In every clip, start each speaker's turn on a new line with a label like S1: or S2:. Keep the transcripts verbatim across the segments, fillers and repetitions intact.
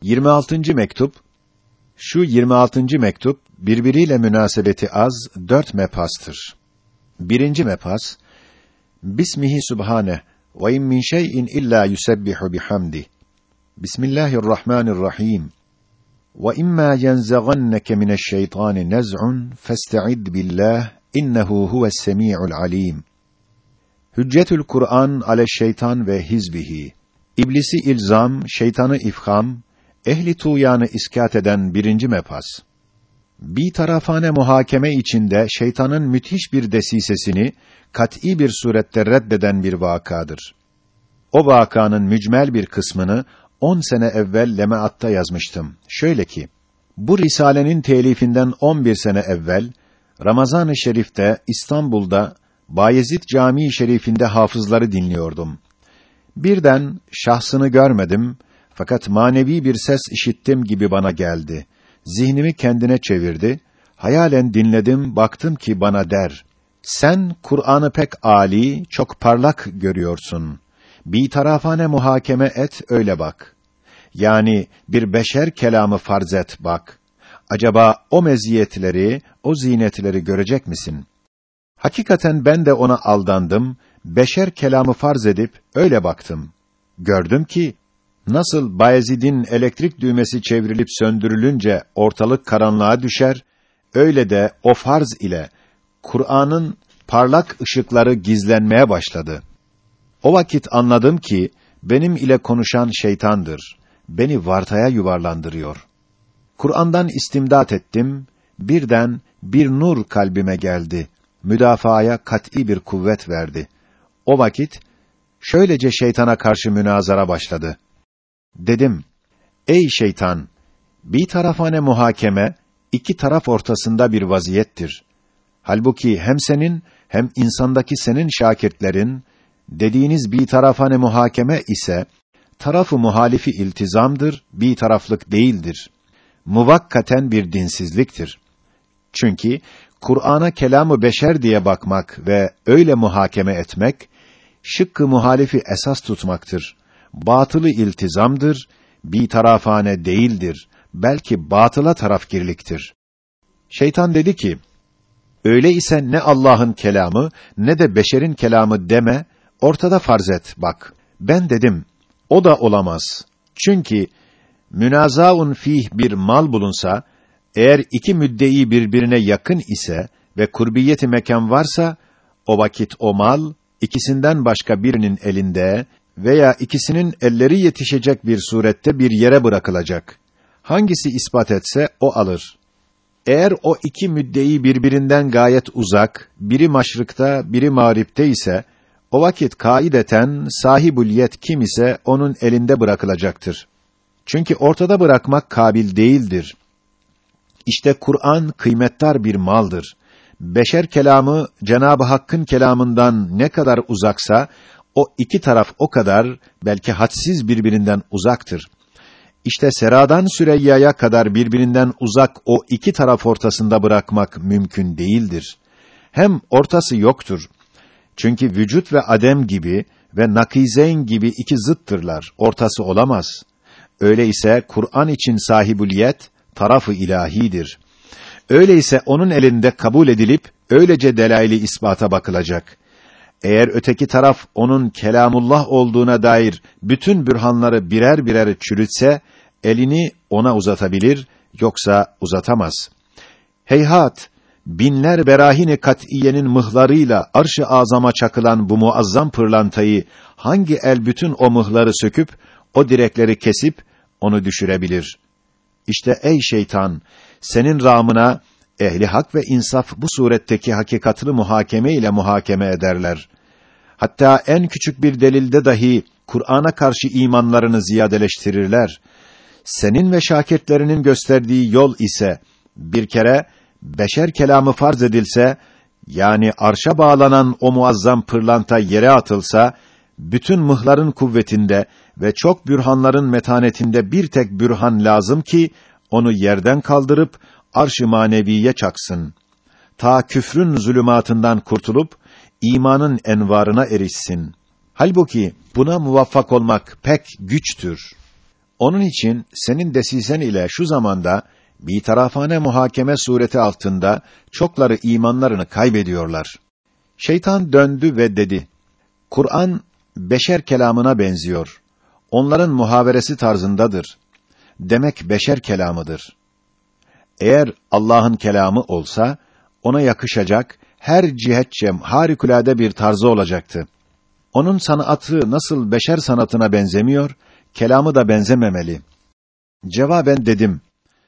S1: yirmi altıncı mektup. Şu yirmi altıncı mektup birbiriyle münasebeti az dört mebhastır. Birinci mebhas: Bismihi Subhane ve in min şey'in illa yusebbihu bihamdi. Bismillahirrahmanirrahim. Ve imma yenzaganneke mineşşeytani nez'un festa'id billah innehu huves-semî'ul alîm. Hüccetül Kur'an ale'ş-şeytan ve hizbihi. İblisi ilzam, şeytanı ifham, ehli tuğyanı iskat eden birinci mebhas. Bir tarafane muhakeme içinde şeytanın müthiş bir desisesini kat'î bir surette reddeden bir vakadır. O vakanın mücmel bir kısmını on sene evvel Lemaat'ta yazmıştım. Şöyle ki, bu risalenin telifinden on bir sene evvel Ramazan-ı Şerif'te İstanbul'da Bayezid Camii Şerif'inde hafızları dinliyordum. Birden şahsını görmedim fakat manevi bir ses işittim gibi bana geldi. Zihnimi kendine çevirdi. Hayalen dinledim, baktım ki bana der: Sen Kur'an'ı pek âli, çok parlak görüyorsun. Bir tarafane muhakeme et, öyle bak. Yani bir beşer kelamı farz et, bak. Acaba o meziyetleri, o zinetleri görecek misin? Hakikaten ben de ona aldandım. Beşer kelamı farz edip öyle baktım. Gördüm ki nasıl Bayezid'in elektrik düğmesi çevrilip söndürülünce ortalık karanlığa düşer, öyle de o farz ile Kur'an'ın parlak ışıkları gizlenmeye başladı. O vakit anladım ki benim ile konuşan şeytandır. Beni vartaya yuvarlandırıyor. Kur'an'dan istimdat ettim. Birden bir nur kalbime geldi. Müdafaaya kat'î bir kuvvet verdi. O vakit şöylece şeytana karşı münazara başladı. Dedim: Ey şeytan! Bir tarafane muhakeme iki taraf ortasında bir vaziyettir. Halbuki hem senin hem insandaki senin şakirtlerin dediğiniz bir tarafane muhakeme ise tarafı muhalifi iltizamdır, bir taraflık değildir. Muvakkaten bir dinsizliktir. Çünkü Kur'an'a kelamı beşer diye bakmak ve öyle muhakeme etmek şıkkı muhalifi esas tutmaktır. Batılı iltizamdır, bir tarafane değildir. Belki batıla tarafgirliktir. Şeytan dedi ki: Öyleyse ne Allah'ın kelamı ne de beşerin kelamı deme, ortada farz et, bak. Ben dedim: O da olamaz. Çünkü münazaun fih bir mal bulunsa, eğer iki müddei birbirine yakın ise ve kurbiyeti mekan varsa, o vakit o mal ikisinden başka birinin elinde veya ikisinin elleri yetişecek bir surette bir yere bırakılacak. Hangisi ispat etse o alır. Eğer o iki müddei birbirinden gayet uzak, biri maşrıkta, biri mağripte ise, o vakit kaideten sahibül yet kim ise onun elinde bırakılacaktır. Çünkü ortada bırakmak kabil değildir. İşte Kur'an kıymetdar bir maldır. Beşer kelamı Cenab-ı Hakk'ın kelamından ne kadar uzaksa, o iki taraf o kadar, belki hadsiz birbirinden uzaktır. İşte Sera'dan Süreyya'ya kadar birbirinden uzak o iki taraf ortasında bırakmak mümkün değildir. Hem ortası yoktur. Çünkü vücut ve adem gibi ve nakizeyn gibi iki zıttırlar, ortası olamaz. Öyleyse Kur'an için sahibüliyet, taraf-ı ilahidir. Öyleyse onun elinde kabul edilip, öylece delail-i ispata bakılacak. Eğer öteki taraf onun kelamullah olduğuna dair bütün bürhanları birer birer çürütse, elini ona uzatabilir, yoksa uzatamaz. Heyhat! Binler berahine kat'iyenin mıhlarıyla arş-ı azama çakılan bu muazzam pırlantayı hangi el bütün o mıhları söküp o direkleri kesip onu düşürebilir? İşte ey şeytan, senin rağmına ehli hak ve insaf bu suretteki hakikatını muhakeme ile muhakeme ederler. Hatta en küçük bir delilde dahi Kur'an'a karşı imanlarını ziyadeleştirirler. Senin ve şakirtlerinin gösterdiği yol ise bir kere beşer kelamı farz edilse, yani arşa bağlanan o muazzam pırlanta yere atılsa, bütün mıhların kuvvetinde ve çok bürhanların metanetinde bir tek bürhan lazım ki onu yerden kaldırıp arş-ı maneviye çaksın. Ta küfrün zulümatından kurtulup imanın envarına erişsin. Halbuki buna muvaffak olmak pek güçtür. Onun için senin desisen ile şu zamanda bitarafane muhakeme sureti altında çokları imanlarını kaybediyorlar. Şeytan döndü ve dedi: Kur'an beşer kelamına benziyor. Onların muhaveresi tarzındadır. Demek beşer kelamıdır. Eğer Allah'ın kelamı olsa ona yakışacak her cihetçe harikulade bir tarzı olacaktı. Onun sanatı nasıl beşer sanatına benzemiyor, kelamı da benzememeli. Cevaben dedim: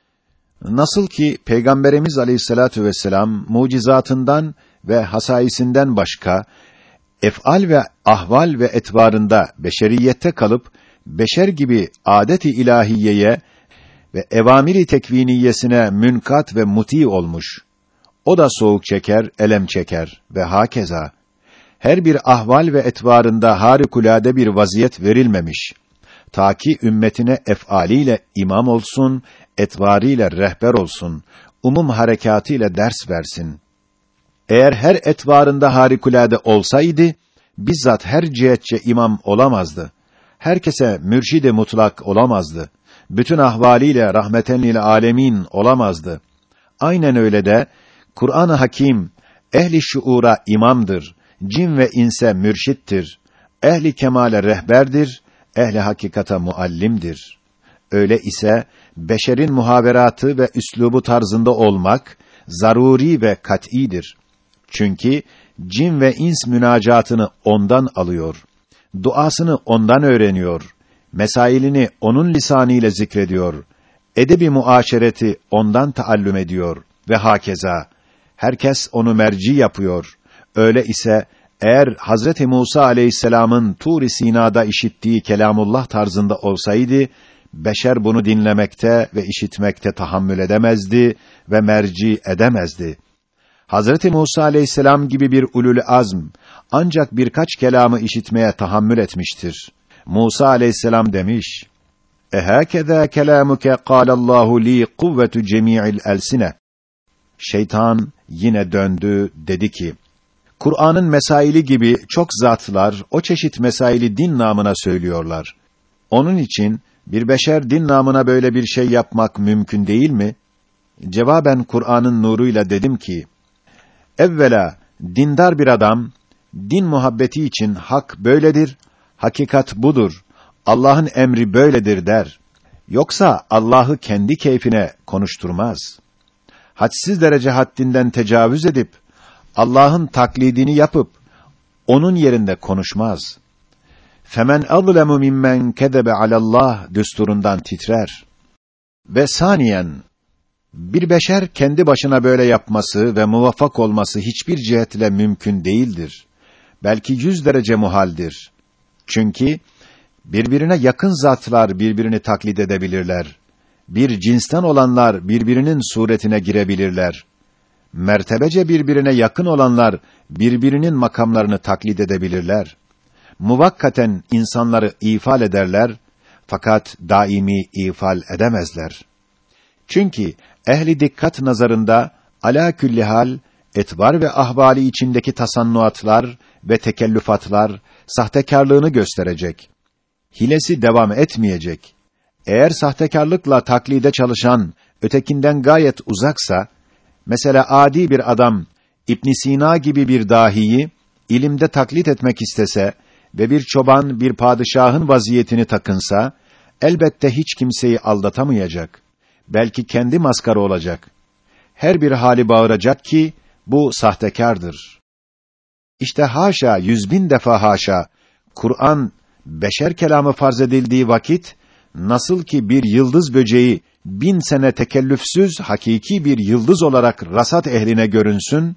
S1: Nasıl ki Peygamberimiz Aleyhissalatu vesselam mucizatından ve hasaisinden başka ef'al ve ahval ve etvarında beşeriyette kalıp beşer gibi adet-i ilahiyeye ve evamiri tekviniyesine münkat ve muti olmuş. O da soğuk çeker, elem çeker ve hakeza. Her bir ahval ve etvarında harikulade bir vaziyet verilmemiş. Ta ki ümmetine ef'aliyle imam olsun, etvarıyla rehber olsun, umum harekâtıyla ders versin. Eğer her etvarında harikulade olsaydı, bizzat her cihetçe imam olamazdı. Herkese mürşid-i mutlak olamazdı. Bütün ahvaliyle rahmeten lil âlemin olamazdı. Aynen öyle de Kur'an-ı Hakim ehli şuura imamdır. Cin ve inse mürşittir. Ehli kemale rehberdir. Ehli hakikata muallimdir. Öyle ise beşerin muhaveratı ve üslubu tarzında olmak zaruri ve kat'îdir. Çünkü cin ve ins münacatını ondan alıyor. Duasını ondan öğreniyor. Mesailini onun lisanıyla zikrediyor. Edebi muaşereti ondan taallüm ediyor ve hakeza. Herkes onu merci yapıyor. Öyle ise eğer Hazreti Musa aleyhisselamın Tur-i Sina'da işittiği kelamullah tarzında olsaydı, beşer bunu dinlemekte ve işitmekte tahammül edemezdi ve merci edemezdi. Hazreti Musa aleyhisselam gibi bir ulul azm ancak birkaç kelamı işitmeye tahammül etmiştir. Musa aleyhisselam demiş: "Ehâkezâ kelâmuke kâlallahu lî kuvvetu cemî'il elsine." Şeytan yine döndü, dedi ki: Kur'an'ın mesaili gibi çok zatlar o çeşit mesaili din namına söylüyorlar. Onun için bir beşer din namına böyle bir şey yapmak mümkün değil mi? Cevaben Kur'an'ın nuruyla dedim ki: Evvela dindar bir adam din muhabbeti için hak böyledir, hakikat budur, Allah'ın emri böyledir der. Yoksa Allah'ı kendi keyfine konuşturmaz. Hadsiz derece haddinden tecavüz edip Allah'ın taklidini yapıp onun yerinde konuşmaz. Femen azlemu mimmen kezebe alallah düsturundan titrer. Ve saniyen bir beşer kendi başına böyle yapması ve muvaffak olması hiçbir cihetle mümkün değildir. Belki yüz derece muhaldir. Çünkü birbirine yakın zatlar birbirini taklit edebilirler. Bir cinsten olanlar birbirinin suretine girebilirler. Mertebece birbirine yakın olanlar birbirinin makamlarını taklit edebilirler. Muvakkaten insanları ifal ederler, fakat daimi ifal edemezler. Çünkü ehli dikkat nazarında alâ külli hal etvar ve ahvali içindeki tasannuatlar ve tekellüfatlar sahtekârlığını gösterecek. Hilesi devam etmeyecek. Eğer sahtekarlıkla taklide çalışan ötekinden gayet uzaksa, mesela adi bir adam İbn Sina gibi bir dahiyi ilimde taklit etmek istese ve bir çoban bir padişahın vaziyetini takınsa, elbette hiç kimseyi aldatamayacak. Belki kendi maskara olacak. Her bir hali bağıracak ki bu sahtekârdır. İşte haşa, yüz bin defa haşa, Kur'an beşer kelamı farz edildiği vakit, nasıl ki bir yıldız böceği bin sene tekellüfsüz hakiki bir yıldız olarak rasat ehline görünsün,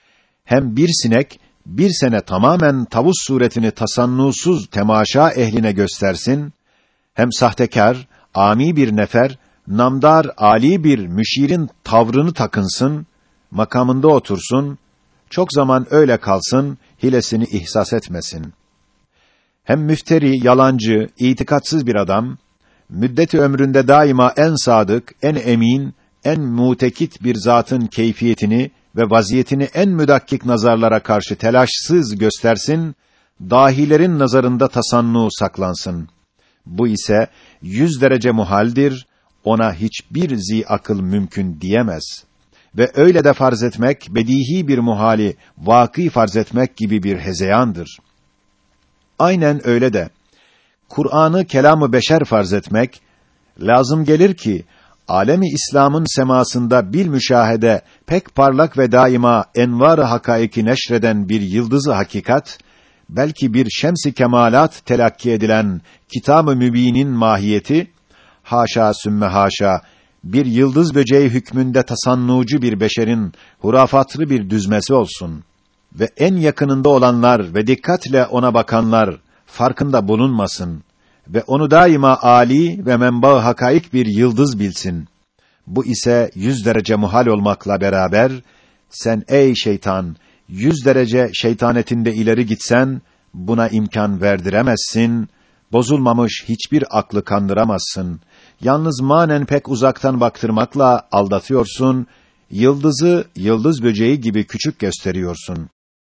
S1: hem bir sinek bir sene tamamen tavus suretini tasannusuz temaşa ehline göstersin, hem sahtekâr, âmi bir nefer, namdar, âli bir müşirin tavrını takınsın, makamında otursun, çok zaman öyle kalsın, hilesini ihsas etmesin. Hem müfteri, yalancı, itikatsız bir adam, müddeti ömründe daima en sadık, en emin, en mutekit bir zatın keyfiyetini ve vaziyetini en müdakkik nazarlara karşı telaşsız göstersin, dahilerin nazarında tasannu saklansın. Bu ise yüz derece muhaldir, ona hiçbir zi akıl mümkün diyemez. Ve öyle de farz etmek, bedihi bir muhali, vâkî farz etmek gibi bir hezeyandır. Aynen öyle de, Kur'an'ı kelam-ı beşer farz etmek, lazım gelir ki, alemi İslam'ın semasında bil müşahede pek parlak ve daima envar-ı hakaiki neşreden bir yıldızı hakikat, belki bir şems-i kemalat telakki edilen Kitab-ı Mübîn'in mahiyeti, haşa sümme haşa, bir yıldız böceği hükmünde tasannucu bir beşerin hurafatlı bir düzmesi olsun ve en yakınında olanlar ve dikkatle ona bakanlar farkında bulunmasın ve onu daima âli ve menba-ı hakaik bir yıldız bilsin. Bu ise yüz derece muhal olmakla beraber, sen ey şeytan, yüz derece şeytanetinde ileri gitsen, buna imkan verdiremezsin, bozulmamış hiçbir aklı kandıramazsın. Yalnız manen pek uzaktan baktırmakla aldatıyorsun, yıldızı, yıldız böceği gibi küçük gösteriyorsun.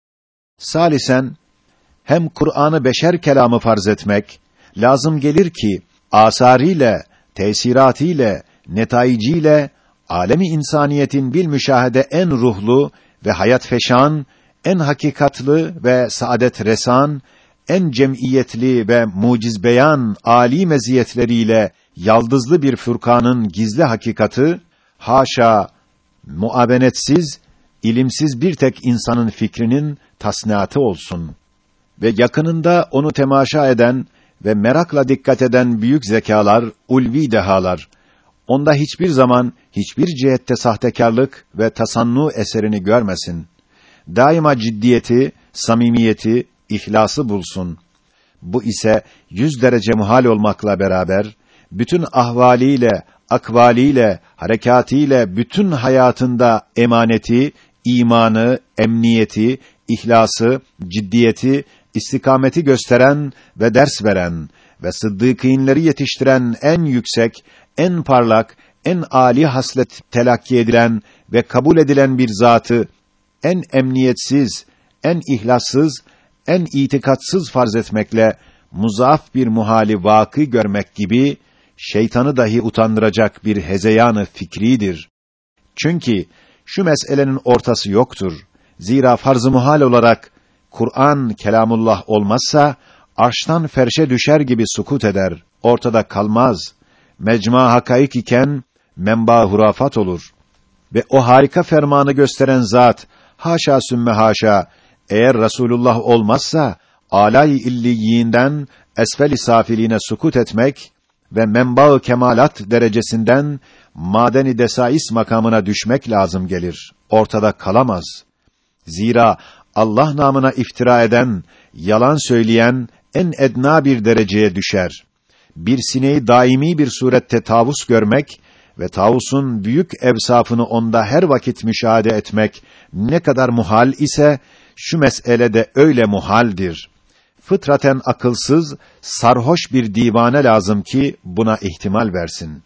S1: Salisen, hem Kur'an'ı beşer kelamı farz etmek, lazım gelir ki, asarıyla, tesiratiyle, netaiciyle, alemi insaniyetin bil müşahede en ruhlu ve hayat feşan, en hakikatlı ve saadet resan, en cemiyetli ve muciz beyan âli meziyetleriyle yaldızlı bir Furkan'ın gizli hakikati, haşa, muavenetsiz, ilimsiz bir tek insanın fikrinin tasniatı olsun. Ve yakınında onu temaşa eden ve merakla dikkat eden büyük zekalar, ulvi dehalar, onda hiçbir zaman, hiçbir cihette sahtekarlık ve tasannu eserini görmesin. Daima ciddiyeti, samimiyeti, ihlası bulsun. Bu ise yüz derece muhal olmakla beraber, bütün ahvaliyle, akvaliyle, harekâtiyle, bütün hayatında emaneti, imanı, emniyeti, ihlası, ciddiyeti, istikameti gösteren ve ders veren ve sıddıkînleri yetiştiren en yüksek, en parlak, en âli haslet telakki edilen ve kabul edilen bir zatı, en emniyetsiz, en ihlassız, en itikatsız farz etmekle, muzaaf bir muhali vâkı görmek gibi, şeytanı dahi utandıracak bir hezeyanı fikridir. Çünkü, şu meselenin ortası yoktur. Zira farz-ı muhal olarak, Kur'an, kelamullah olmazsa, arştan ferşe düşer gibi sukut eder, ortada kalmaz. Mecma hakaik iken, menba hurafat olur. Ve o harika fermanı gösteren zat, haşa sümme haşa, eğer Resulullah olmazsa, âlâ-i illiyyinden esfel-i safiliğine sukut etmek ve menba-ı kemalat derecesinden maden-i desais makamına düşmek lazım gelir. Ortada kalamaz. Zira Allah namına iftira eden, yalan söyleyen en edna bir dereceye düşer. Bir sineği daimi bir surette tavus görmek ve tavusun büyük evsafını onda her vakit müşahede etmek ne kadar muhal ise, şu mesele de öyle muhaldir. Fıtraten akılsız, sarhoş bir divane lazım ki buna ihtimal versin.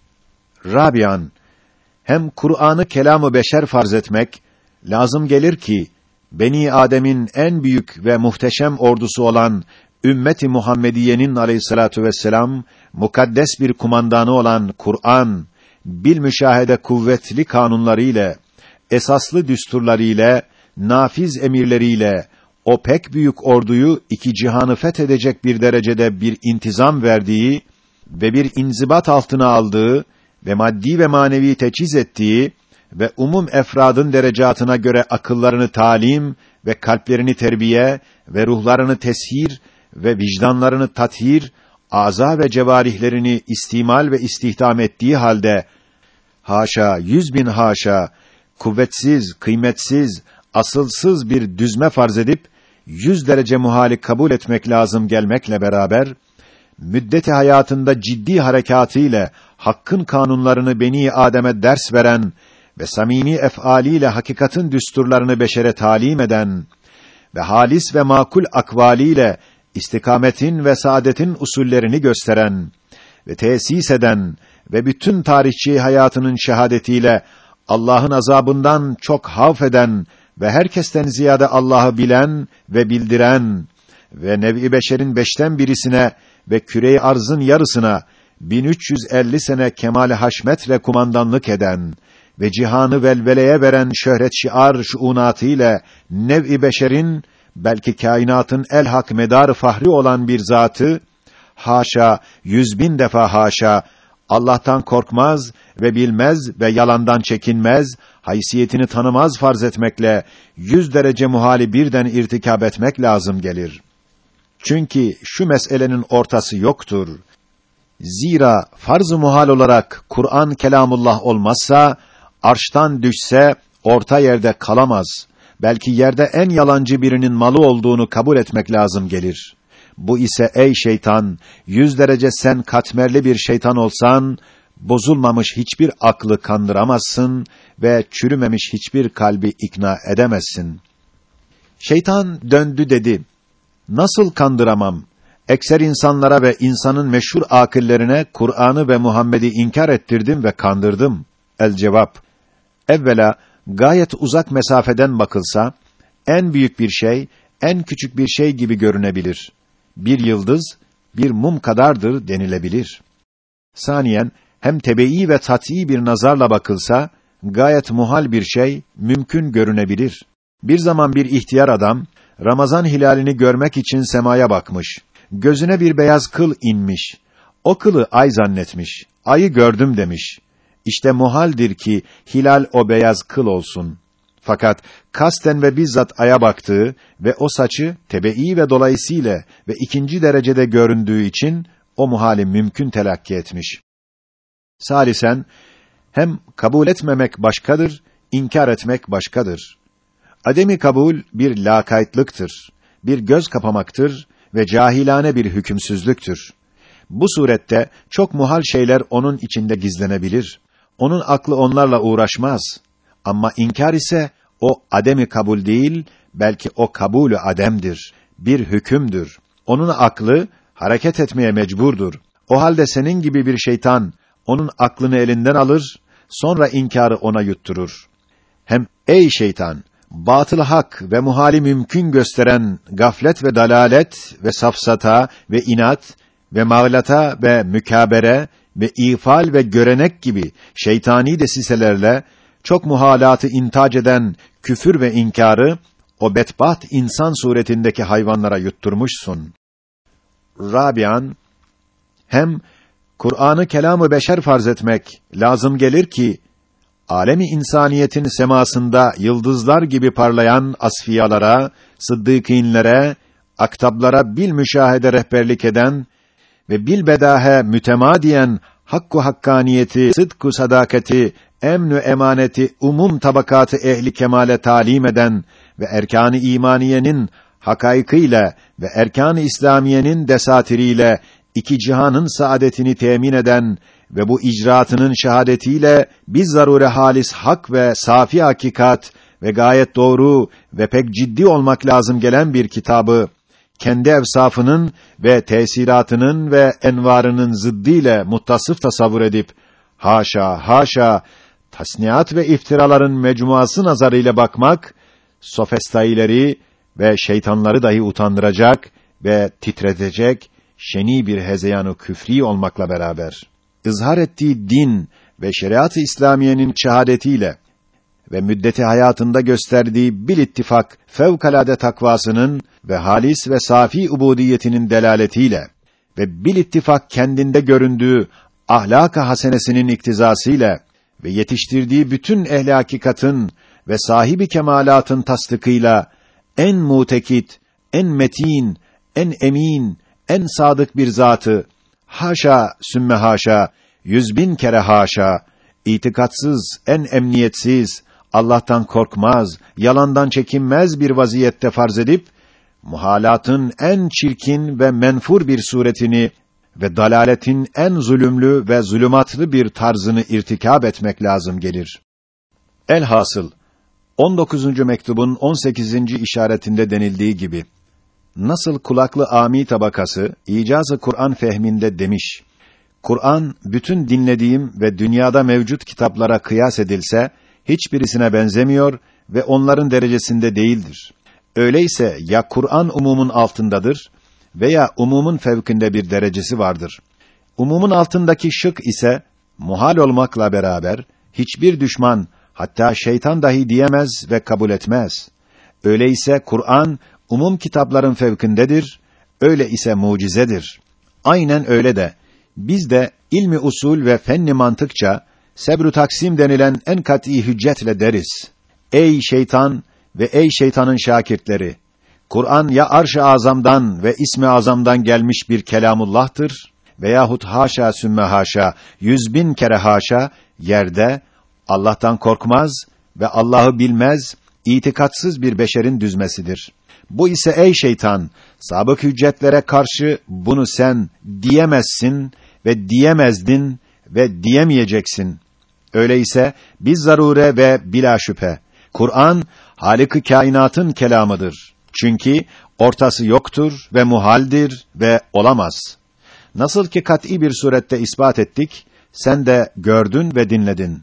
S1: Rabian, hem Kur'an'ı kelam-ı beşer farz etmek, lazım gelir ki, Beni Adem'in en büyük ve muhteşem ordusu olan ümmeti Muhammediye'nin aleyhissalatu vesselam mukaddes bir kumandanı olan Kur'an, bil müşahede kuvvetli kanunlarıyla, esaslı düsturlarıyla, nafiz emirleriyle o pek büyük orduyu iki cihanı fethedecek bir derecede bir intizam verdiği ve bir inzibat altına aldığı ve maddi ve manevi teçhiz ettiği ve umum efradın derecatına göre akıllarını talim ve kalplerini terbiye ve ruhlarını teshir ve vicdanlarını tathir, âzâ ve cevarihlerini istimal ve istihdam ettiği halde, haşa, yüz bin haşa, kuvvetsiz, kıymetsiz, asılsız bir düzme farz edip, yüz derece muhali kabul etmek lazım gelmekle beraber, müddeti hayatında ciddi harekâtıyla, hakkın kanunlarını Beni Adem'e ders veren ve samimi ef'aliyle hakikatin düsturlarını beşere talim eden ve halis ve makul akvaliyle istikametin ve saadetin usullerini gösteren ve tesis eden ve bütün tarihçi hayatının şehadetiyle Allah'ın azabından çok havf eden ve herkesten ziyade Allah'ı bilen ve bildiren ve nev-i beşerin beşten birisine ve küre-i arzın yarısına bin üç yüz elli sene kemale haşmetle kumandanlık eden ve cihanı velveleye veren şöhret şiar şuunatı ile nev-i beşerin, belki kainatın elhak medarı fahri olan bir zatı, haşa, yüz bin defa haşa, Allah'tan korkmaz ve bilmez ve yalandan çekinmez, haysiyetini tanımaz farz etmekle, yüz derece muhali birden irtikab etmek lazım gelir. Çünkü şu meselenin ortası yoktur. Zira farz-ı muhal olarak Kur'an kelamullah olmazsa, arştan düşse orta yerde kalamaz. Belki yerde en yalancı birinin malı olduğunu kabul etmek lazım gelir. Bu ise ey şeytan, yüz derece sen katmerli bir şeytan olsan, bozulmamış hiçbir aklı kandıramazsın ve çürümemiş hiçbir kalbi ikna edemezsin. Şeytan döndü dedi, nasıl kandıramam? Ekser insanlara ve insanın meşhur akıllerine Kur'an'ı ve Muhammed'i inkar ettirdim ve kandırdım. El cevap, evvela gayet uzak mesafeden bakılsa, en büyük bir şey, en küçük bir şey gibi görünebilir. Bir yıldız, bir mum kadardır denilebilir. Saniyen, hem tebeî ve tatî bir nazarla bakılsa, gayet muhal bir şey, mümkün görünebilir. Bir zaman bir ihtiyar adam, Ramazan hilalini görmek için semaya bakmış. Gözüne bir beyaz kıl inmiş. O kılı ay zannetmiş. Ayı gördüm demiş. İşte muhaldir ki, hilal o beyaz kıl olsun. Fakat kasten ve bizzat aya baktığı ve o saçı tebeî ve dolayısıyla ve ikinci derecede göründüğü için o muhali mümkün telakki etmiş. Salisen, hem kabul etmemek başkadır, inkar etmek başkadır. Ademi kabul bir lakaytlıktır, bir göz kapamaktır ve cahilane bir hükümsüzlüktür. Bu surette çok muhal şeyler onun içinde gizlenebilir. Onun aklı onlarla uğraşmaz. Ama inkar ise o ademi kabul değil, belki o kabulü ademdir. Bir hükümdür. Onun aklı hareket etmeye mecburdur. O halde senin gibi bir şeytan onun aklını elinden alır, sonra inkarı ona yutturur. Hem ey şeytan, batıl hak ve muhali mümkün gösteren gaflet ve dalalet ve safsata ve inat ve mağlata ve mükabere ve ifal ve görenek gibi şeytani desiselerle çok muhalatı intac eden küfür ve inkârı o bedbaht insan suretindeki hayvanlara yutturmuşsun. Rabian, hem Kur'an'ı kelamı beşer farz etmek lazım gelir ki alemi insaniyetin semasında yıldızlar gibi parlayan asfiyalara, sıddıkînlere, aktablara bil müşahede rehberlik eden ve bil bedahe mütemadiyen hakku hakkaniyeti, sıdku sadakati, emnü emaneti umum tabakatı ehli kemale talim eden ve erkan-ı imaniyenin hakaykıyla ve erkan-ı İslamiyenin desatiriyle iki cihanın saadetini temin eden ve bu icraatının şahadetiyle biz zarure halis hak ve safi hakikat ve gayet doğru ve pek ciddi olmak lazım gelen bir kitabı kendi evsafının ve tesiratının ve envarının zıddıyla muttasıf tasavvur edip haşa haşa tasniat ve iftiraların mecmuası nazarıyla bakmak sofistaileri ve şeytanları dahi utandıracak ve titretecek şeni bir hezeyanı küfri olmakla beraber izhar ettiği din ve şeriat-ı İslamiyenin şahadetiyle ve müddeti hayatında gösterdiği bil ittifak fevkalade takvasının ve halis ve safi ubudiyetinin delaletiyle ve bil ittifak kendinde göründüğü ahlak-ı hasenesinin iktizasıyla ve yetiştirdiği bütün ehli hakikatın ve sahibi kemalatın tasdikıyla en mutekit, en metin, en emin, en sadık bir zatı haşa sümme haşa yüz bin kere haşa itikatsız, en emniyetsiz, Allah'tan korkmaz, yalandan çekinmez bir vaziyette farz edip muhalatın en çirkin ve menfur bir suretini ve dalaletin en zulümlü ve zulümatlı bir tarzını irtikab etmek lazım gelir. Elhasıl on dokuzuncu mektubun on sekizinci işaretinde denildiği gibi nasıl kulaklı âmi tabakası icaz-ı Kur'an fehminde demiş: Kur'an bütün dinlediğim ve dünyada mevcut kitaplara kıyas edilse hiçbirisine benzemiyor ve onların derecesinde değildir. Öyleyse ya Kur'an umumun altındadır veya umumun fevkinde bir derecesi vardır. Umumun altındaki şık ise muhal olmakla beraber hiçbir düşman, hatta şeytan dahi diyemez ve kabul etmez. Öyleyse Kur'an umum kitapların fevkindedir, öyle ise mucizedir. Aynen öyle de biz de ilmi usul ve fenni mantıkça sebr-ü taksim denilen en kat'î hüccetle deriz: ey şeytan ve ey şeytanın şakirtleri! Kur'an ya arş-ı azamdan ve ismi azamdan gelmiş bir kelamullah'tır veyahut haşa sümme haşa, yüz bin kere haşa, yerde Allah'tan korkmaz ve Allah'ı bilmez, itikatsız bir beşerin düzmesidir. Bu ise ey şeytan, sabık hüccetlere karşı bunu sen diyemezsin ve diyemezdin ve diyemeyeceksin. Öyleyse biz zarure ve bila şüphe Kur'an Hâlik-i kainatın kelamıdır. Çünkü ortası yoktur ve muhaldir ve olamaz. Nasıl ki kat'î bir surette ispat ettik, sen de gördün ve dinledin.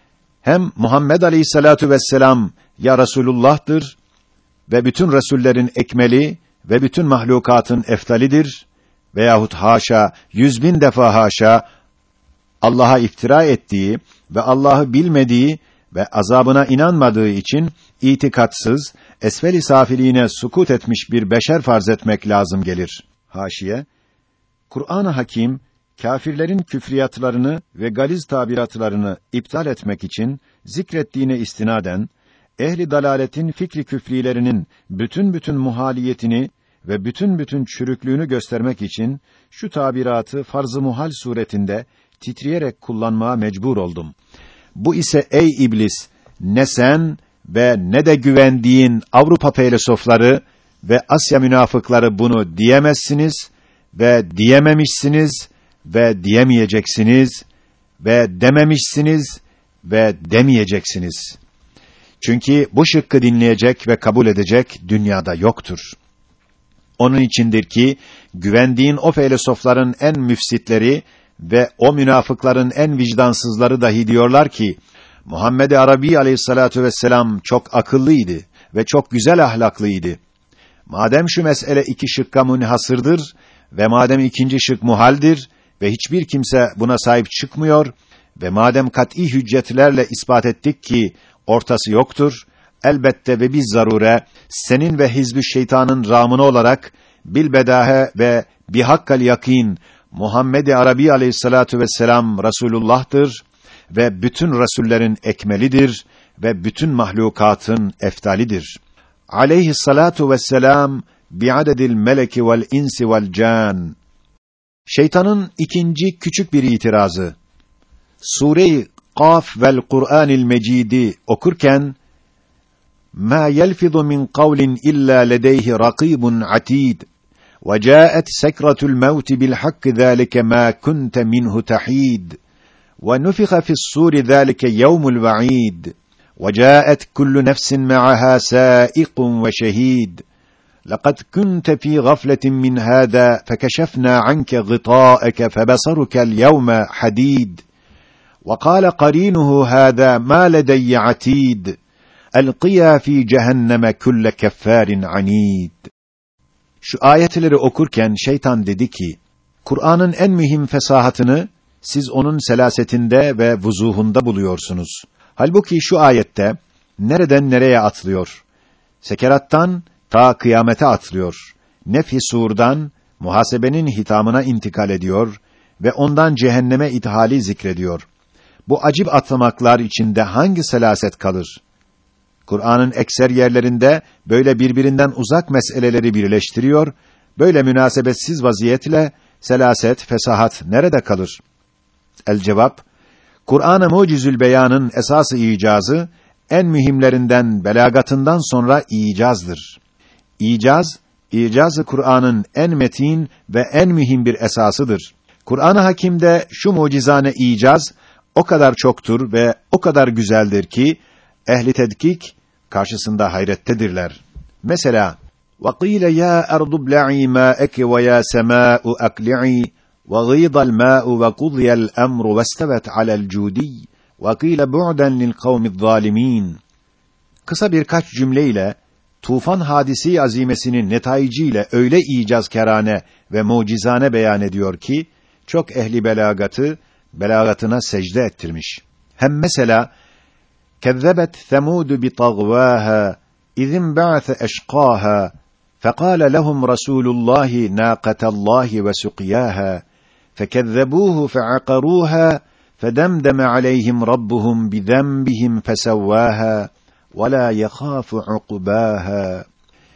S1: Hem Muhammed Aleyhissalatu vesselam ya Resulullah'tır ve bütün resullerin ekmeli ve bütün mahlukatın eftalidir veyahut haşa, yüz bin defa haşa, Allah'a iftira ettiği ve Allah'ı bilmediği ve azabına inanmadığı için itikatsız, esfel-i safiliğine sukût etmiş bir beşer farz etmek lazım gelir. Haşiye, Kur'an-ı Hakim, kâfirlerin küfriyatlarını ve galiz tabiratlarını iptal etmek için zikrettiğine istinaden, ehli dalaletin fikri küfrilerinin bütün bütün muhaliyetini ve bütün bütün çürüklüğünü göstermek için şu tabiratı farz-ı muhal suretinde titreyerek kullanmaya mecbur oldum. Bu ise ey iblis, ne sen ve ne de güvendiğin Avrupa filozofları ve Asya münafıkları bunu diyemezsiniz ve diyememişsiniz ve diyemeyeceksiniz ve dememişsiniz ve demeyeceksiniz. Çünkü bu şıkkı dinleyecek ve kabul edecek dünyada yoktur. Onun içindir ki güvendiğin o filozofların en müfsitleri ve o münafıkların en vicdansızları dahi diyorlar ki Muhammed-i Arabi Aleyhissalatu vesselam çok akıllıydı ve çok güzel ahlaklıydı. Madem şu mesele iki şıkka münhasırdır ve madem ikinci şık muhaldir ve hiçbir kimse buna sahip çıkmıyor ve madem kat'î hüccetlerle ispat ettik ki ortası yoktur, elbette ve biz zarure senin ve hizb-ü şeytanın râmını olarak bilbedahe ve bihakkal yakîn Muhammed-i Arabi Aleyhissalatu vesselam Resulullah'tır ve bütün resullerin ekmelidir ve bütün mahlukatın eftalidir. Aleyhissalatu vesselam bi'adedil meleki vel insi vel can. Şeytanın ikinci küçük bir itirazı. Sure-i Kaf vel Kur'anil Mecidi okurken ma yelfizu min kavlin illa ledeyhi rakibun atid ve câet sekretul mevti bil hakki zâlike mâ kunte minhu tahid ve nufiha fi's-sûri zâlike yevmul va'id ve câet kullu nefsin ma'aha sâiqun ve şehîd. لقد كنت في غفلة من هذا فكشفنا عنك غطاءك فبصرك اليوم حديد وقال قرينه هذا ما لدي عتيد ألقيا في جهنم كل كفار عنيد. Şu ayetleri okurken şeytan dedi ki, Kur'an'ın en mühim fesahatını siz onun selasetinde ve vuzuhunda buluyorsunuz. Halbuki şu ayette nereden nereye atlıyor? Sekerattan ta kıyamete atlıyor. Nef-i surdan muhasebenin hitamına intikal ediyor ve ondan cehenneme ithali zikrediyor. Bu acib atlamaklar içinde hangi selaset kalır? Kur'an'ın ekser yerlerinde böyle birbirinden uzak meseleleri birleştiriyor, böyle münasebetsiz vaziyetle selaset, fesahat nerede kalır? El cevap, Kur'an-ı Mucizül Beyan'ın esası icazı, en mühimlerinden belagatından sonra icazdır. İcaz, icaz-ı Kur'an'ın en metin ve en mühim bir esasıdır. Kur'an-ı Hakîm'de şu mucizane icaz o kadar çoktur ve o kadar güzeldir ki ehli tedkik karşısında hayrettedirler. Mesela وَقِيلَ يَا أَرْضُ ابْلَعِي مَاءَكِ وَيَا سَمَاءُ أَقْلِعِي وَغِيضَ الْمَاءُ وَقُضِيَ الْأَمْرُ وَاسْتَوَتْ عَلَى الْجُودِيِّ وَقِيلَ بُعْدًا لِلْقَوْمِ الظَّالِمِينَ. Kısa birkaç cümleyle tufan hadisi azimesinin netayiciyle öyle icazkârane ve mucizane beyan ediyor ki, çok ehli belagatı, belagatına secde ettirmiş. Hem mesela, كَذَّبَتْ ثَمُودُ بِطَغْوَاهَا اِذٍ بَعْثَ اَشْقَاهَا فَقَالَ لَهُمْ رَسُولُ اللّٰهِ نَاقَةَ اللّٰهِ وَسُقْيَاهَا فَكَذَّبُوهُ فَعَقَرُوهَا فَدَمْدَمَ عَلَيْهِمْ رَبُّهُمْ بِذَنبِهِمْ فَسَوَّاهَا وَلَا يَخَافُ عُقْبَاهَا.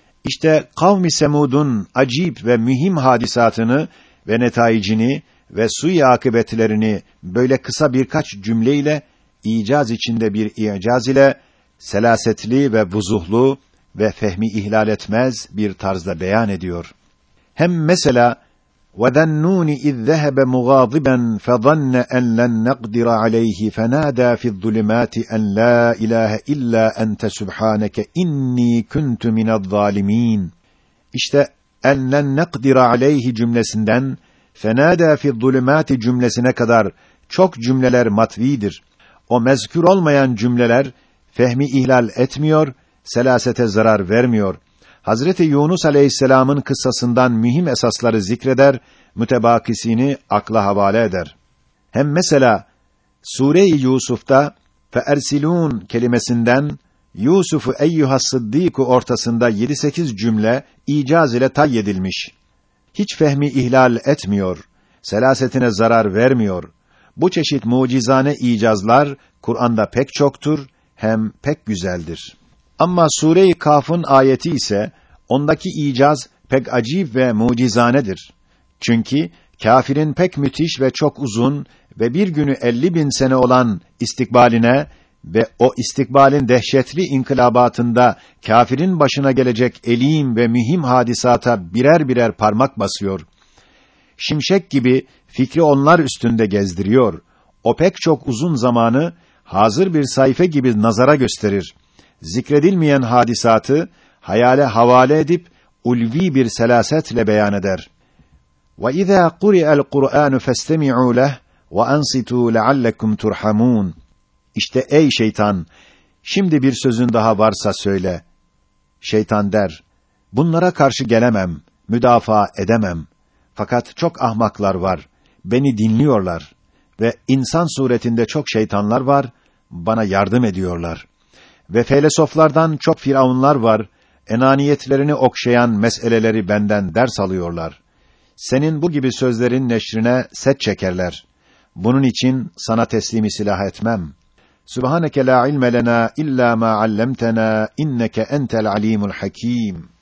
S1: İşte kavm-i Semud'un acip ve mühim hadisatını ve netayicini ve sui akıbetlerini böyle kısa birkaç cümleyle, icaz içinde bir i'caz ile, selasetli ve vuzuhlu ve fehmi ihlal etmez bir tarzda beyan ediyor. Hem mesela, وَذَنُّونِ اِذْ ذَهَبَ مُغَاضِبًا فَظَنَّ اَنْ لَنْ نَقْدِرَ عَلَيْهِ فَنَادَى فِي الظُّلُمَاتِ اَنْ لَا اِلَٰهَ اِلَّا اَنْتَ سُبْحَانَكَ اِنِّي كُنْتُ مِنَ الظَّالِمِينَ. İşte اَنْ لَنْ نَقْدِرَ عَلَيْهِ cümlesinden فَنَادَى فِي الظُّلُمَاتِ cümlesine kadar çok cümleler matvidir. O mezkür olmayan cümleler fehmi ihlal etmiyor, selasete zarar vermiyor. Hazreti Yunus aleyhisselam'ın kıssasından mühim esasları zikreder, mütebakisini akla havale eder. Hem mesela Sure-i Yusuf'ta feersilûn kelimesinden Yusuf'u eyyuhas-sıddîku ortasında yedi sekiz cümle icaz ile tayyedilmiş. Hiç fehmi ihlal etmiyor, selasetine zarar vermiyor. Bu çeşit mucizane icazlar Kur'an'da pek çoktur, hem pek güzeldir. Ama Sure-i Kaf'ın ayeti ise ondaki icaz pek acip ve mucizanedir. Çünkü kâfirin pek müthiş ve çok uzun ve bir günü elli bin sene olan istikbaline ve o istikbalin dehşetli inkılabatında kâfirin başına gelecek elim ve mühim hadisata birer birer parmak basıyor. Şimşek gibi fikri onlar üstünde gezdiriyor. O pek çok uzun zamanı hazır bir sayfa gibi nazara gösterir. Zikredilmeyen hadisatı hayale havale edip ulvi bir selasetle beyan eder. Ve izâ quri'al Kur'ân festemi'û leh ve ansitû leallekum turhamun. İşte ey şeytan, şimdi bir sözün daha varsa söyle. Şeytan der: bunlara karşı gelemem, müdafaa edemem. Fakat çok ahmaklar var, beni dinliyorlar ve insan suretinde çok şeytanlar var, bana yardım ediyorlar. Ve felsefelerden çok firavunlar var, enaniyetlerini okşayan meseleleri benden ders alıyorlar. Senin bu gibi sözlerin neşrine set çekerler. Bunun için sana teslimi silah etmem. Subhaneke la ilme lena illa ma allamtena inneke entel alimul hakim.